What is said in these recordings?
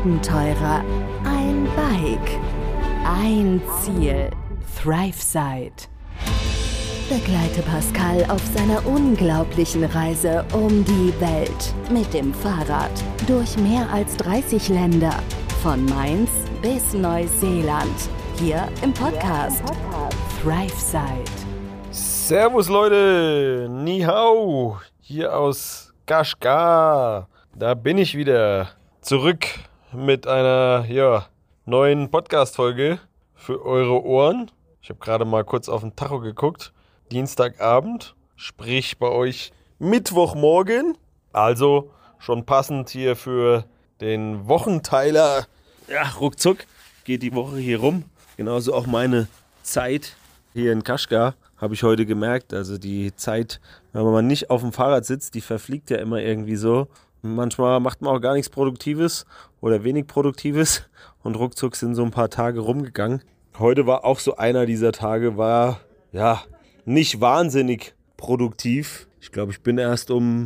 Abenteurer, ein Bike, ein Ziel. ThriveSide. Begleite Pascal auf seiner unglaublichen Reise um die Welt mit dem Fahrrad durch mehr als 30 Länder, von Mainz bis Neuseeland, hier im Podcast ThriveSide. Servus Leute, Ni hao, hier aus Kashgar. Da bin ich wieder zurück mit einer neuen Podcast-Folge für eure Ohren. Ich habe gerade mal kurz auf den Tacho geguckt. Dienstagabend, sprich bei euch Mittwochmorgen. Also schon passend hier für den Wochenteiler. Ja, ruckzuck geht die Woche hier rum. Genauso auch meine Zeit hier in Kashgar, habe ich heute gemerkt. Also die Zeit, wenn man nicht auf dem Fahrrad sitzt, die verfliegt ja immer irgendwie so. Manchmal macht man auch gar nichts Produktives oder wenig Produktives und ruckzuck sind so ein paar Tage rumgegangen. Heute war auch so einer dieser Tage, war nicht wahnsinnig produktiv. Ich glaube, ich bin erst um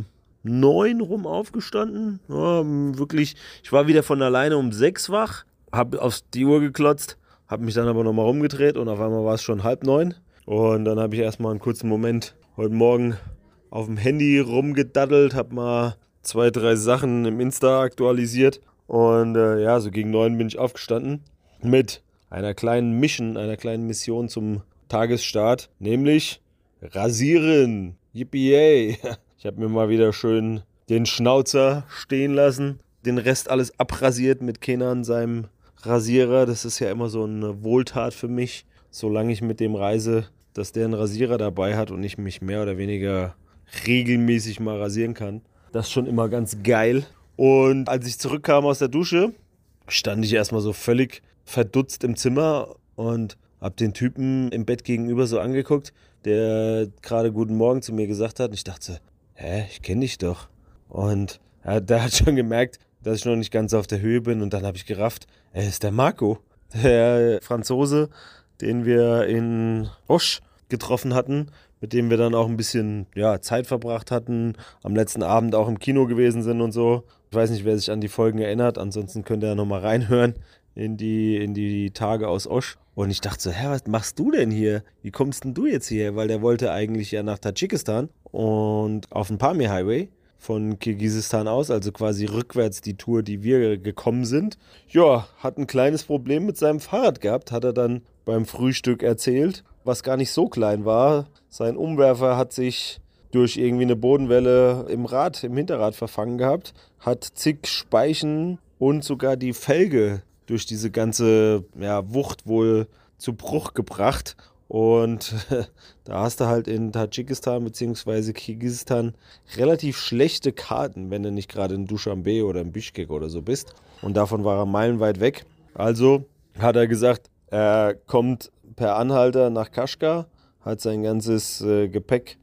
9 rum aufgestanden. Ja, wirklich, ich war wieder von alleine um 6 wach, habe auf die Uhr geklotzt, habe mich dann aber nochmal rumgedreht und auf einmal war es schon 8:30. Und dann habe ich erstmal einen kurzen Moment heute Morgen auf dem Handy rumgedaddelt, habe mal 2, 3 Sachen im Insta aktualisiert. Und so gegen 9 bin ich aufgestanden mit einer kleinen Mission zum Tagesstart, nämlich rasieren. Yippie! Ich habe mir mal wieder schön den Schnauzer stehen lassen, den Rest alles abrasiert mit Kenan, seinem Rasierer. Das ist ja immer so eine Wohltat für mich, solange ich mit dem reise, dass der einen Rasierer dabei hat und ich mich mehr oder weniger regelmäßig mal rasieren kann. Das ist schon immer ganz geil. Und als ich zurückkam aus der Dusche, stand ich erstmal so völlig verdutzt im Zimmer und hab den Typen im Bett gegenüber so angeguckt, der gerade Guten Morgen zu mir gesagt hat. Und ich dachte, ich kenne dich doch. Und der hat schon gemerkt, dass ich noch nicht ganz auf der Höhe bin. Und dann habe ich gerafft, ist der Marco, der Franzose, den wir in Osch getroffen hatten, mit dem wir dann auch ein bisschen Zeit verbracht hatten, am letzten Abend auch im Kino gewesen sind und so. Ich weiß nicht, wer sich an die Folgen erinnert, ansonsten könnt ihr ja nochmal reinhören in die Tage aus Osch. Und ich dachte so, was machst du denn hier? Wie kommst denn du jetzt hierher? Weil der wollte eigentlich ja nach Tadschikistan und auf den Pamir Highway von Kirgisistan aus, also quasi rückwärts die Tour, die wir gekommen sind. Ja, hat ein kleines Problem mit seinem Fahrrad gehabt, hat er dann beim Frühstück erzählt, was gar nicht so klein war. Sein Umwerfer hat sich durch irgendwie eine Bodenwelle im Hinterrad verfangen gehabt, hat zig Speichen und sogar die Felge durch diese ganze Wucht wohl zu Bruch gebracht. Und da hast du halt in Tadschikistan bzw. Kirgisistan relativ schlechte Karten, wenn du nicht gerade in Duschanbe oder in Bischkek oder so bist. Und davon war er meilenweit weg. Also hat er gesagt, er kommt per Anhalter nach Kashgar, hat sein ganzes Gepäck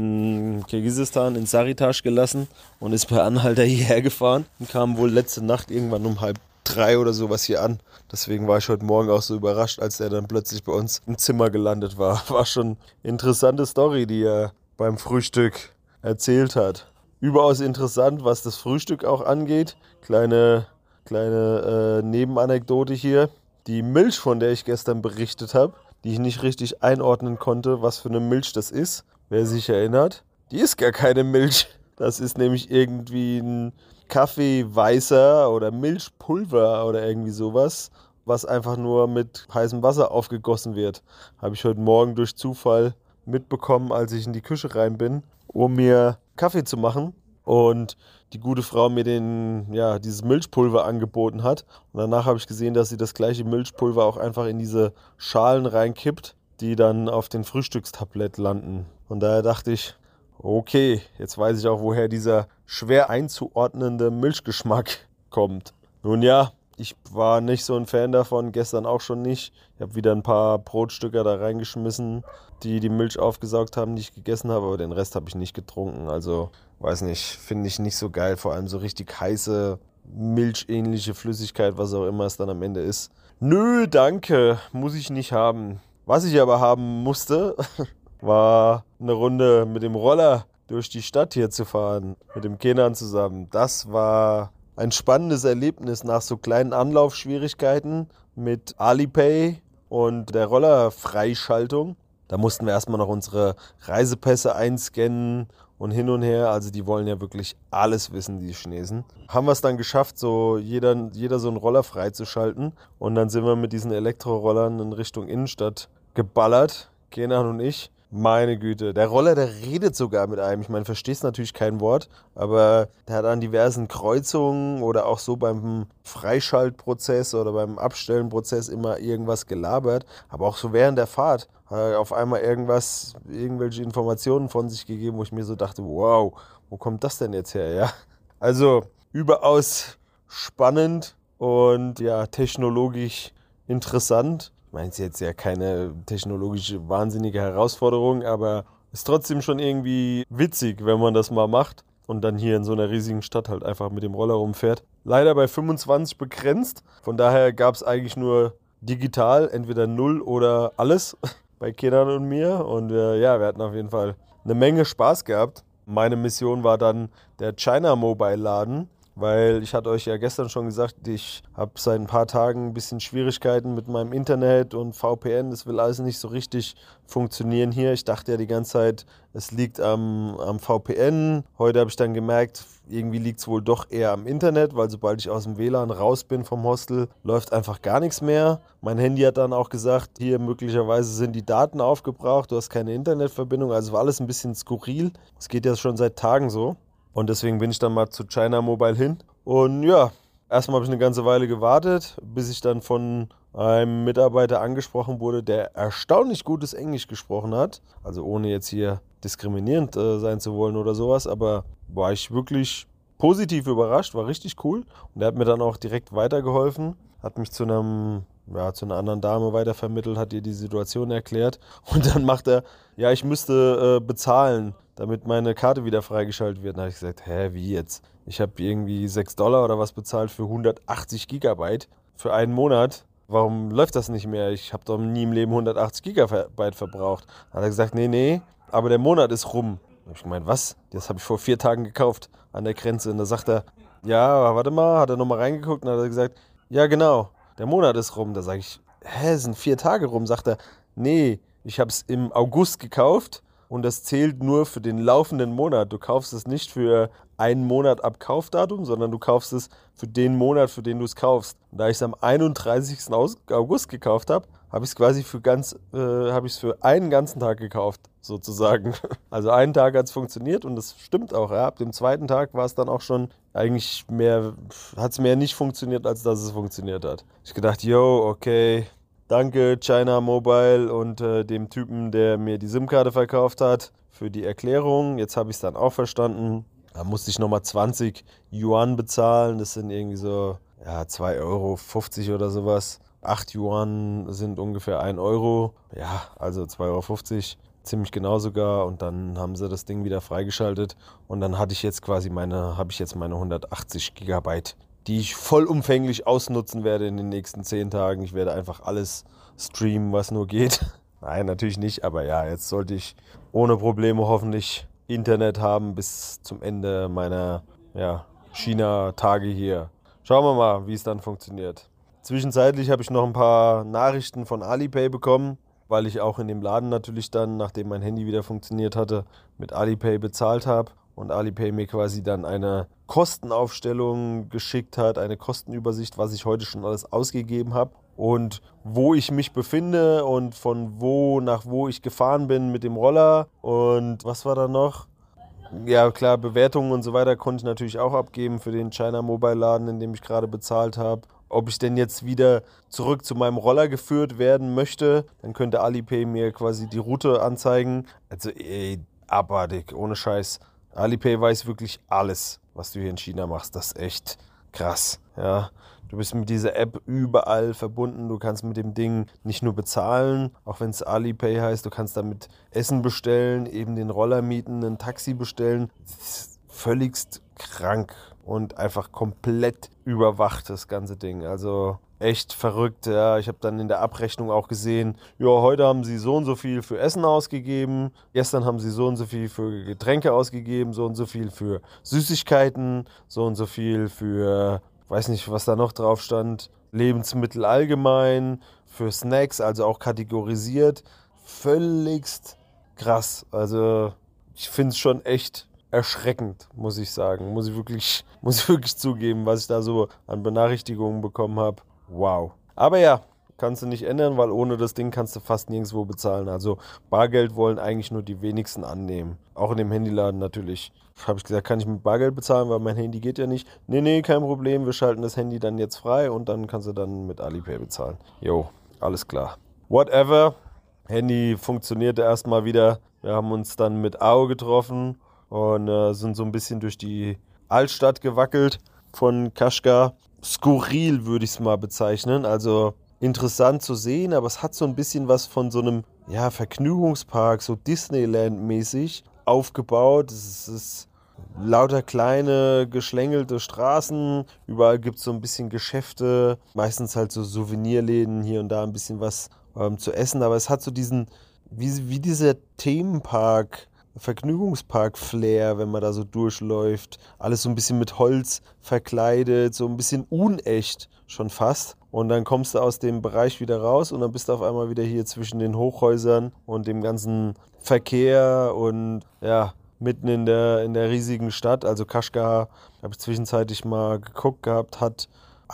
in Kirgisistan, in Saritash gelassen und ist per Anhalter hierher gefahren und kam wohl letzte Nacht irgendwann um 2:30 oder sowas hier an. Deswegen war ich heute Morgen auch so überrascht, als er dann plötzlich bei uns im Zimmer gelandet war. War schon eine interessante Story, die er beim Frühstück erzählt hat. Überaus interessant, was das Frühstück auch angeht. Kleine Nebenanekdote hier. Die Milch, von der ich gestern berichtet habe, die ich nicht richtig einordnen konnte, was für eine Milch das ist, wer sich erinnert, die ist gar keine Milch. Das ist nämlich irgendwie ein Kaffeeweißer oder Milchpulver oder irgendwie sowas, was einfach nur mit heißem Wasser aufgegossen wird. Habe ich heute Morgen durch Zufall mitbekommen, als ich in die Küche rein bin, um mir Kaffee zu machen. Und die gute Frau mir dieses Milchpulver angeboten hat. Und danach habe ich gesehen, dass sie das gleiche Milchpulver auch einfach in diese Schalen reinkippt, die dann auf den Frühstückstablett landen. Und daher dachte ich, okay, jetzt weiß ich auch, woher dieser schwer einzuordnende Milchgeschmack kommt. Nun ja, ich war nicht so ein Fan davon, gestern auch schon nicht. Ich habe wieder ein paar Brotstücke da reingeschmissen, die Milch aufgesaugt haben, die ich gegessen habe, aber den Rest habe ich nicht getrunken. Also, weiß nicht, finde ich nicht so geil, vor allem so richtig heiße, milchähnliche Flüssigkeit, was auch immer es dann am Ende ist. Nö, danke, muss ich nicht haben. Was ich aber haben musste, war eine Runde mit dem Roller durch die Stadt hier zu fahren, mit dem Kenan zusammen. Das war ein spannendes Erlebnis nach so kleinen Anlaufschwierigkeiten mit Alipay und der Rollerfreischaltung. Da mussten wir erstmal noch unsere Reisepässe einscannen und hin und her. Also die wollen ja wirklich alles wissen, die Chinesen. Haben wir es dann geschafft, so jeder so einen Roller freizuschalten. Und dann sind wir mit diesen Elektrorollern in Richtung Innenstadt geballert, Kenan und ich. Meine Güte, der Roller, der redet sogar mit einem. Ich meine, verstehst natürlich kein Wort, aber der hat an diversen Kreuzungen oder auch so beim Freischaltprozess oder beim Abstellenprozess immer irgendwas gelabert. Aber auch so während der Fahrt hat er auf einmal irgendwelche Informationen von sich gegeben, wo ich mir so dachte, wow, wo kommt das denn jetzt her, ja? Also überaus spannend und ja, technologisch interessant. Ich meine, es ist jetzt ja keine technologische wahnsinnige Herausforderung, aber ist trotzdem schon irgendwie witzig, wenn man das mal macht und dann hier in so einer riesigen Stadt halt einfach mit dem Roller rumfährt. Leider bei 25 begrenzt, von daher gab es eigentlich nur digital, entweder 0 oder alles bei Kenan und mir. Und ja, wir hatten auf jeden Fall eine Menge Spaß gehabt. Meine Mission war dann der China Mobile Laden. Weil ich hatte euch ja gestern schon gesagt, ich habe seit ein paar Tagen ein bisschen Schwierigkeiten mit meinem Internet und VPN. Das will alles nicht so richtig funktionieren hier. Ich dachte ja die ganze Zeit, es liegt am VPN. Heute habe ich dann gemerkt, irgendwie liegt es wohl doch eher am Internet, weil sobald ich aus dem WLAN raus bin vom Hostel, läuft einfach gar nichts mehr. Mein Handy hat dann auch gesagt, hier möglicherweise sind die Daten aufgebraucht, du hast keine Internetverbindung. Also war alles ein bisschen skurril. Es geht ja schon seit Tagen so. Und deswegen bin ich dann mal zu China Mobile hin. Und ja, erstmal habe ich eine ganze Weile gewartet, bis ich dann von einem Mitarbeiter angesprochen wurde, der erstaunlich gutes Englisch gesprochen hat. Also ohne jetzt hier diskriminierend sein zu wollen oder sowas. Aber war ich wirklich positiv überrascht, war richtig cool. Und der hat mir dann auch direkt weitergeholfen, hat mich zu einer anderen Dame weitervermittelt, hat ihr die Situation erklärt. Und dann macht er, ja, ich müsste bezahlen, damit meine Karte wieder freigeschaltet wird. Dann habe ich gesagt, wie jetzt? Ich habe irgendwie $6 oder was bezahlt für 180 Gigabyte für einen Monat. Warum läuft das nicht mehr? Ich habe doch nie im Leben 180 Gigabyte verbraucht. Dann hat er gesagt, nee, aber der Monat ist rum. Da habe ich gemeint, was? Das habe ich vor 4 Tagen gekauft an der Grenze. Und da sagt er, ja, warte mal, hat er nochmal reingeguckt und hat er gesagt, ja genau, der Monat ist rum. Da sage ich, sind 4 Tage rum? Sagt er, nee, ich habe es im August gekauft. Und das zählt nur für den laufenden Monat. Du kaufst es nicht für einen Monat ab Kaufdatum, sondern du kaufst es für den Monat, für den du es kaufst. Und da ich es am 31. August gekauft habe, habe ich es quasi für einen ganzen Tag gekauft, sozusagen. Also einen Tag hat es funktioniert und das stimmt auch. Ja. Ab dem zweiten Tag war es dann auch schon eigentlich hat es mehr nicht funktioniert, als dass es funktioniert hat. Ich gedacht, okay. Danke China Mobile und dem Typen, der mir die SIM-Karte verkauft hat, für die Erklärung. Jetzt habe ich es dann auch verstanden. Da musste ich nochmal 20 Yuan bezahlen. Das sind irgendwie so 2,50 € oder sowas. 8 Yuan sind ungefähr 1 Euro. Ja, also 2,50 €. Ziemlich genau sogar. Und dann haben sie das Ding wieder freigeschaltet. Und dann habe ich jetzt meine 180 Gigabyte, die ich vollumfänglich ausnutzen werde in den nächsten 10 Tagen. Ich werde einfach alles streamen, was nur geht. Nein, natürlich nicht, aber ja, jetzt sollte ich ohne Probleme hoffentlich Internet haben bis zum Ende meiner China-Tage hier. Schauen wir mal, wie es dann funktioniert. Zwischenzeitlich habe ich noch ein paar Nachrichten von Alipay bekommen, weil ich auch in dem Laden natürlich dann, nachdem mein Handy wieder funktioniert hatte, mit Alipay bezahlt habe. Und Alipay mir quasi dann eine Kostenaufstellung geschickt hat, eine Kostenübersicht, was ich heute schon alles ausgegeben habe und wo ich mich befinde und von wo nach wo ich gefahren bin mit dem Roller. Und was war da noch? Ja klar, Bewertungen und so weiter konnte ich natürlich auch abgeben für den China Mobile Laden, in dem ich gerade bezahlt habe. Ob ich denn jetzt wieder zurück zu meinem Roller geführt werden möchte, dann könnte Alipay mir quasi die Route anzeigen. Also abartig, ohne Scheiß. Alipay weiß wirklich alles, was du hier in China machst. Das ist echt krass. Ja, du bist mit dieser App überall verbunden. Du kannst mit dem Ding nicht nur bezahlen, auch wenn es Alipay heißt. Du kannst damit Essen bestellen, eben den Roller mieten, ein Taxi bestellen. Das ist völligst krank. und einfach komplett überwacht, das ganze Ding. Also echt verrückt, ja. Ich habe dann in der Abrechnung auch gesehen, ja, heute haben sie so und so viel für Essen ausgegeben, gestern haben sie so und so viel für Getränke ausgegeben, so und so viel für Süßigkeiten, so und so viel für, weiß nicht, was da noch drauf stand, Lebensmittel allgemein, für Snacks, also auch kategorisiert. Völligst krass. Also ich finde es schon echt erschreckend, muss ich sagen. Muss ich wirklich zugeben, was ich da so an Benachrichtigungen bekommen habe. Wow. Aber ja, kannst du nicht ändern, weil ohne das Ding kannst du fast nirgendwo bezahlen. Also Bargeld wollen eigentlich nur die wenigsten annehmen. Auch in dem Handyladen natürlich. Habe ich gesagt, kann ich mit Bargeld bezahlen, weil mein Handy geht ja nicht. Nee, kein Problem, wir schalten das Handy dann jetzt frei und dann kannst du dann mit Alipay bezahlen. Jo, alles klar. Whatever. Handy funktionierte erstmal wieder. Wir haben uns dann mit Ao getroffen und sind so ein bisschen durch die Altstadt gewackelt von Kashgar. Skurril würde ich es mal bezeichnen. Also interessant zu sehen, aber es hat so ein bisschen was von so einem Vergnügungspark, so Disneyland-mäßig aufgebaut. Es ist lauter kleine, geschlängelte Straßen. Überall gibt es so ein bisschen Geschäfte. Meistens halt so Souvenirläden, hier und da ein bisschen was zu essen. Aber es hat so diesen, wie dieser Themenpark, Vergnügungspark-Flair, wenn man da so durchläuft. Alles so ein bisschen mit Holz verkleidet, so ein bisschen unecht schon fast. Und dann kommst du aus dem Bereich wieder raus und dann bist du auf einmal wieder hier zwischen den Hochhäusern und dem ganzen Verkehr und ja, mitten in der riesigen Stadt. Also Kashgar, habe ich zwischenzeitlich mal geguckt gehabt, hat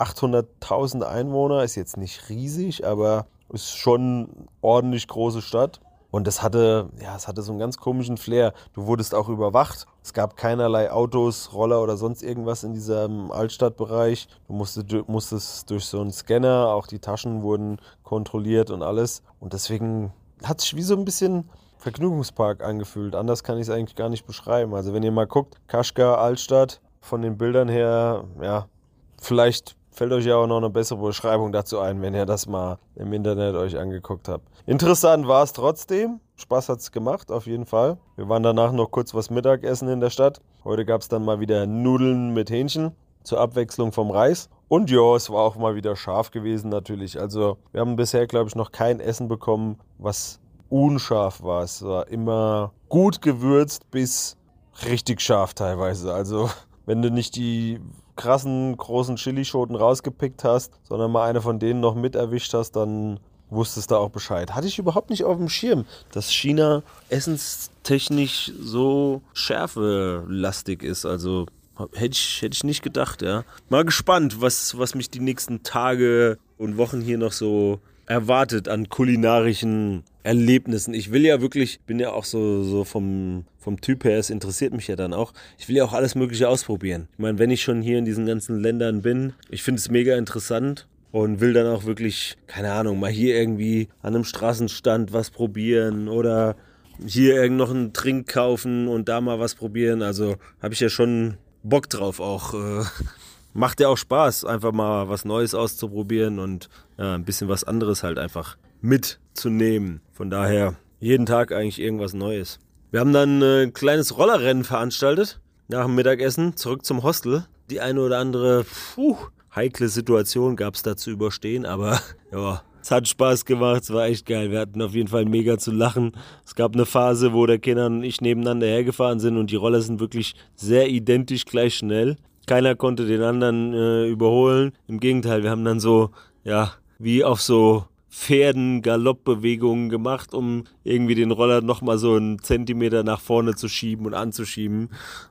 800.000 Einwohner. Ist jetzt nicht riesig, aber ist schon eine ordentlich große Stadt. Und es hatte so einen ganz komischen Flair. Du wurdest auch überwacht. Es gab keinerlei Autos, Roller oder sonst irgendwas in diesem Altstadtbereich. Du musstest durch so einen Scanner, auch die Taschen wurden kontrolliert und alles. Und deswegen hat es sich wie so ein bisschen Vergnügungspark angefühlt. Anders kann ich es eigentlich gar nicht beschreiben. Also wenn ihr mal guckt, Kashgar, Altstadt, von den Bildern her, ja, vielleicht fällt euch ja auch noch eine bessere Beschreibung dazu ein, wenn ihr das mal im Internet euch angeguckt habt. Interessant war es trotzdem. Spaß hat es gemacht, auf jeden Fall. Wir waren danach noch kurz was Mittagessen in der Stadt. Heute gab es dann mal wieder Nudeln mit Hähnchen zur Abwechslung vom Reis. Und ja, es war auch mal wieder scharf gewesen natürlich. Also wir haben bisher, glaube ich, noch kein Essen bekommen, was unscharf war. Es war immer gut gewürzt bis richtig scharf teilweise. Also wenn du nicht die krassen, großen Chilischoten rausgepickt hast, sondern mal eine von denen noch mit erwischt hast, dann wusstest du auch Bescheid. Hatte ich überhaupt nicht auf dem Schirm, dass China essenstechnisch so schärfelastig ist. Also hätte ich nicht gedacht, ja. Mal gespannt, was mich die nächsten Tage und Wochen hier noch so erwartet an kulinarischen Erlebnissen. Ich will ja wirklich, bin ja auch so vom Typ her, es interessiert mich ja dann auch, ich will ja auch alles Mögliche ausprobieren. Ich meine, wenn ich schon hier in diesen ganzen Ländern bin, ich finde es mega interessant und will dann auch wirklich, keine Ahnung, mal hier irgendwie an einem Straßenstand was probieren oder hier irgend noch einen Trink kaufen und da mal was probieren. Also habe ich ja schon Bock drauf auch. Macht ja auch Spaß, einfach mal was Neues auszuprobieren und ja, ein bisschen was anderes halt einfach mitzunehmen. Von daher jeden Tag eigentlich irgendwas Neues. Wir haben dann ein kleines Rollerrennen veranstaltet nach dem Mittagessen, zurück zum Hostel. Die eine oder andere heikle Situation gab es da zu überstehen, aber ja, es hat Spaß gemacht, es war echt geil. Wir hatten auf jeden Fall mega zu lachen. Es gab eine Phase, wo der Kenan und ich nebeneinander hergefahren sind und die Roller sind wirklich sehr identisch gleich schnell. Keiner konnte den anderen überholen. Im Gegenteil, wir haben dann so, ja, wie auf so Pferden Galoppbewegungen gemacht, um irgendwie den Roller nochmal so einen Zentimeter nach vorne zu schieben und anzuschieben.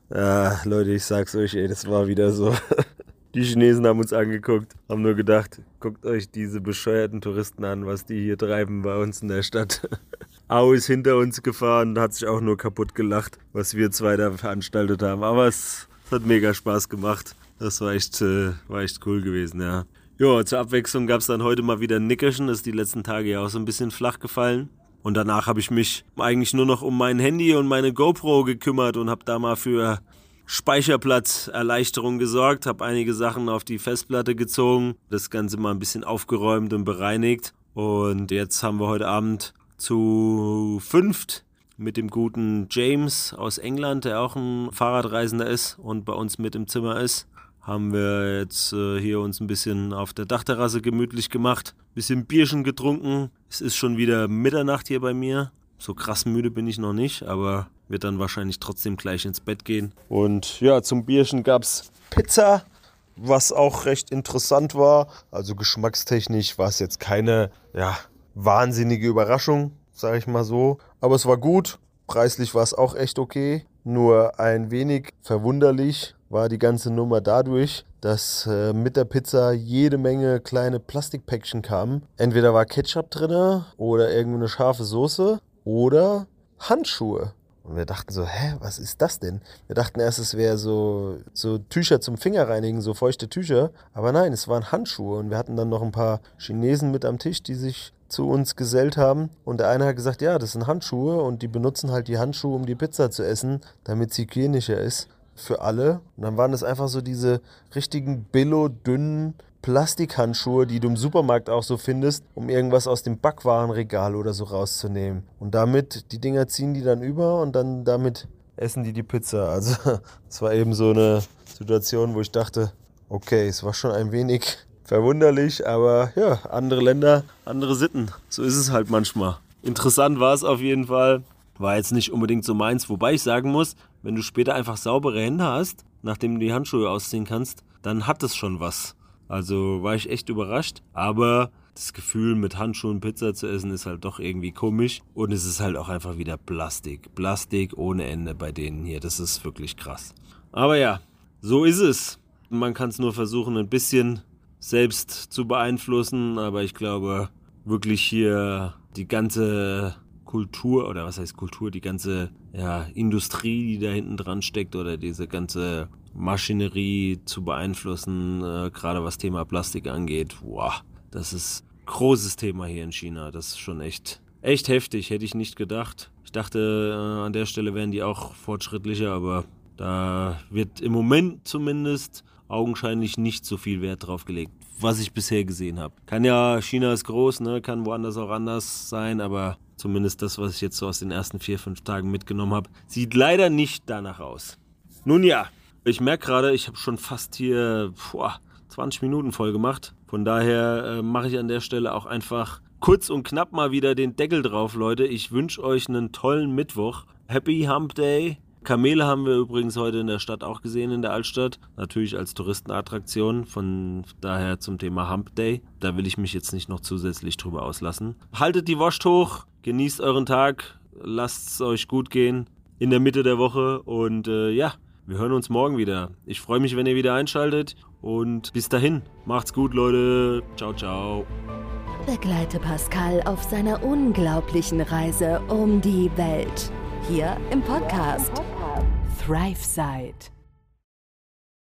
Leute, ich sag's euch, ey, das war wieder so. Die Chinesen haben uns angeguckt, haben nur gedacht, guckt euch diese bescheuerten Touristen an, was die hier treiben bei uns in der Stadt. Ao ist hinter uns gefahren und hat sich auch nur kaputt gelacht, was wir zwei da veranstaltet haben. Aber es hat mega Spaß gemacht. Das war echt cool gewesen, ja. Ja, zur Abwechslung gab es dann heute mal wieder ein Nickerchen. Das ist die letzten Tage ja auch so ein bisschen flach gefallen. Und danach habe ich mich eigentlich nur noch um mein Handy und meine GoPro gekümmert und habe da mal für Speicherplatzerleichterung gesorgt. Habe einige Sachen auf die Festplatte gezogen. Das Ganze mal ein bisschen aufgeräumt und bereinigt. Und jetzt haben wir heute Abend zu 5 mit dem guten James aus England, der auch ein Fahrradreisender ist und bei uns mit im Zimmer ist, haben wir jetzt hier uns ein bisschen auf der Dachterrasse gemütlich gemacht, ein bisschen Bierchen getrunken. Es ist schon wieder Mitternacht hier bei mir. So krass müde bin ich noch nicht, aber wird dann wahrscheinlich trotzdem gleich ins Bett gehen. Und ja, zum Bierchen gab es Pizza, was auch recht interessant war. Also geschmackstechnisch war es jetzt keine wahnsinnige Überraschung, sage ich mal so. Aber es war gut, preislich war es auch echt okay. Nur ein wenig verwunderlich war die ganze Nummer dadurch, dass mit der Pizza jede Menge kleine Plastikpäckchen kamen. Entweder war Ketchup drin oder irgendeine scharfe Soße oder Handschuhe. Und wir dachten so, was ist das denn? Wir dachten erst, es wäre so Tücher zum Fingerreinigen, so feuchte Tücher. Aber nein, es waren Handschuhe. Und wir hatten dann noch ein paar Chinesen mit am Tisch, die sich zu uns gesellt haben. Und der eine hat gesagt, ja, das sind Handschuhe. Und die benutzen halt die Handschuhe, um die Pizza zu essen, damit sie hygienischer ist für alle. Und dann waren das einfach so diese richtigen billo-dünnen Plastikhandschuhe, die du im Supermarkt auch so findest, um irgendwas aus dem Backwarenregal oder so rauszunehmen. Und damit, die Dinger ziehen die dann über und dann damit essen die Pizza. Also es war eben so eine Situation, wo ich dachte, okay, es war schon ein wenig verwunderlich, aber ja, andere Länder, andere Sitten. So ist es halt manchmal. Interessant war es auf jeden Fall. War jetzt nicht unbedingt so meins, wobei ich sagen muss, wenn du später einfach saubere Hände hast, nachdem du die Handschuhe ausziehen kannst, dann hat es schon was. Also war ich echt überrascht, aber das Gefühl, mit Handschuhen Pizza zu essen, ist halt doch irgendwie komisch. Und es ist halt auch einfach wieder Plastik. Plastik ohne Ende bei denen hier, das ist wirklich krass. Aber ja, so ist es. Man kann es nur versuchen, ein bisschen selbst zu beeinflussen, aber ich glaube wirklich hier die ganze Kultur, oder was heißt Kultur, die ganze Industrie, die da hinten dran steckt oder diese ganze Maschinerie zu beeinflussen, gerade was Thema Plastik angeht. Wow, das ist ein großes Thema hier in China. Das ist schon echt heftig, hätte ich nicht gedacht. Ich dachte, an der Stelle wären die auch fortschrittlicher, aber da wird im Moment zumindest augenscheinlich nicht so viel Wert drauf gelegt, was ich bisher gesehen habe. China ist groß, ne? Kann woanders auch anders sein, aber zumindest das, was ich jetzt so aus den ersten 4-5 Tagen mitgenommen habe, sieht leider nicht danach aus. Nun ja, ich merke gerade, ich habe schon fast hier 20 Minuten voll gemacht. Von daher mache ich an der Stelle auch einfach kurz und knapp mal wieder den Deckel drauf, Leute. Ich wünsche euch einen tollen Mittwoch. Happy Hump Day. Kamele haben wir übrigens heute in der Stadt auch gesehen, in der Altstadt. Natürlich als Touristenattraktion, von daher zum Thema Hump Day. Da will ich mich jetzt nicht noch zusätzlich drüber auslassen. Haltet die Wurst hoch, genießt euren Tag, lasst es euch gut gehen in der Mitte der Woche und wir hören uns morgen wieder. Ich freue mich, wenn ihr wieder einschaltet und bis dahin, macht's gut, Leute. Ciao, ciao. Begleite Pascal auf seiner unglaublichen Reise um die Welt. Hier im Podcast ThriveSide.